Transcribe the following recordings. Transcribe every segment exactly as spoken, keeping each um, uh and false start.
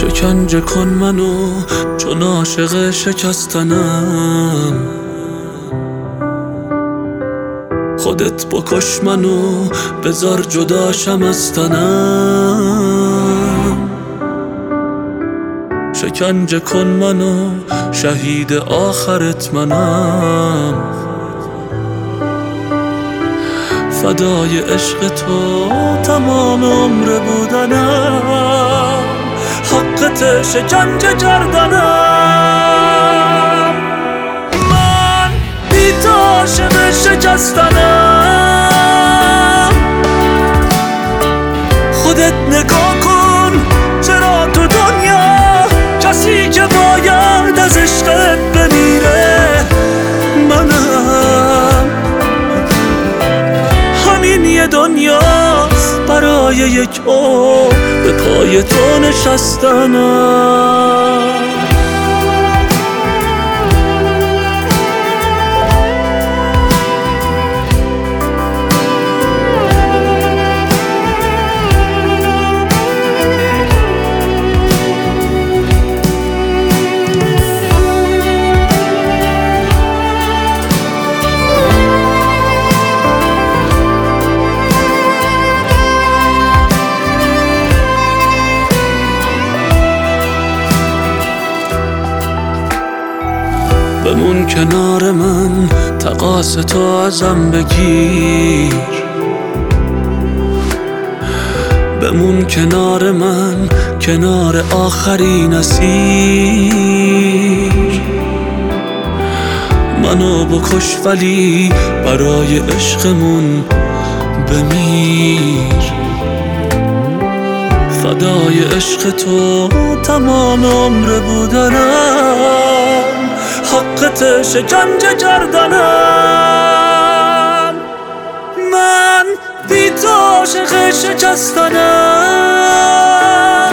شکنجه کن منو چون عاشق شکستنم، خودت بکش منو بذار جداشم از تنم. شکنجه کن منو شهید آخرت منم، فدای عشق تو تمام عمر بودنم، حقت شکنجه کردنم. من بی تو عاشق شکستنم، خودت نگاه کن چرا تو دنیا کسی که باید از عشقت بمیره منم. همین یه دنیاست برای یک عمر به پای تو نشستنم. بمون کنار من تقاص تو ازم بگیر، بمون کنار من کنار آخرین اسیر. منو بکش ولی برای عشقمون بمیر، فدای عشق تو تمام عمر بودنم، حقت شکنجه کردنم. من بی تو عاشق شکستنم،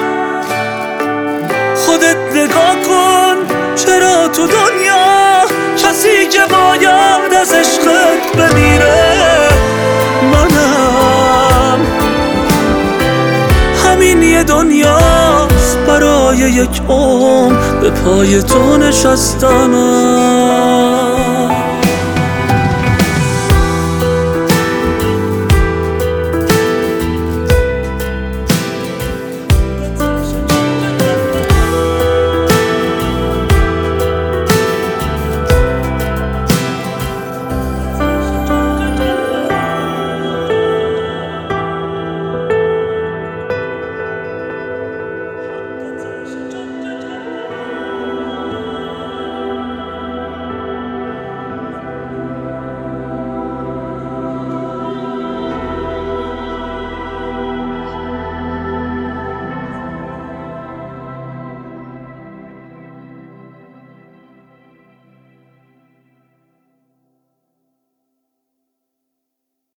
خودت نگاه کن چرا تو دنیا کسی که باید از عشقت بمیره منم. همین یه دنیاست برای یک عمر به پای تو نشستنم.